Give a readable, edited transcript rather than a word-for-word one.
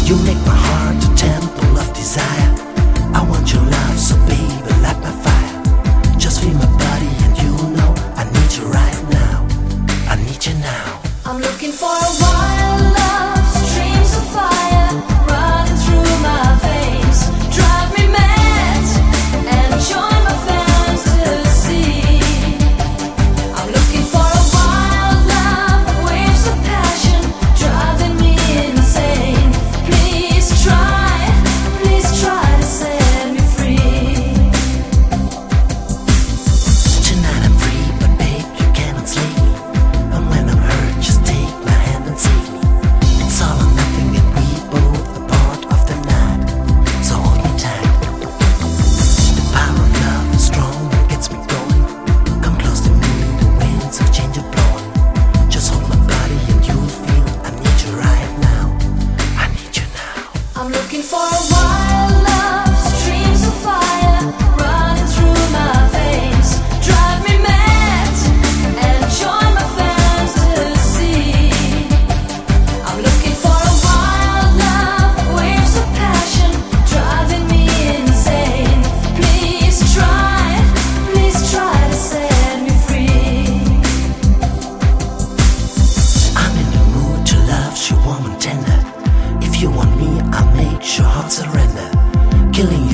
You make my heart a temple of desire. I want your love, so baby, light my fire. Just feel my body and you know I need you right now. I need you now. I'm looking for a wild love, streams of fire running through my veins. Drive me mad and join my fantasy. I'm looking for a wild love, waves of passion driving me insane. Please try to set me free. Tonight I'm free, but babe, you cannot slay me. And when I'm hurt, just take my hand and save me. It's all or nothing and we both are part of the night. So hold me tight. The power of love is strong and gets me going. Come close to me, the winds of change are blowing. Just hold my body and you'll feel I need you right now. I need you now. I'm looking for a wild love, streams of fire running through my veins. Drive me mad and join my fantasy. I'm looking for a wild love, waves of passion driving me insane. Please try to set me free. I'm in the mood to love you warm and tender. If you want me, I'll make your heart surrender. Killing